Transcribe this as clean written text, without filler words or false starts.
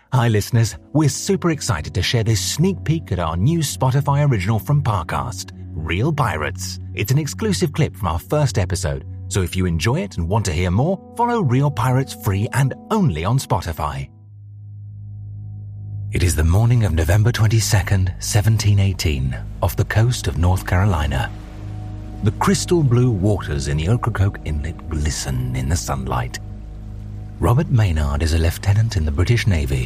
Hi listeners, we're super excited to share this sneak peek at our new Spotify original from Parcast, Real Pirates. It's an exclusive clip from our first episode, so if you enjoy it and want to hear more, follow Real Pirates free and only on Spotify. It is the morning of November 22nd, 1718, off the coast of North Carolina. The crystal blue waters in the Ocracoke Inlet glisten in the sunlight. Robert Maynard is a lieutenant in the British Navy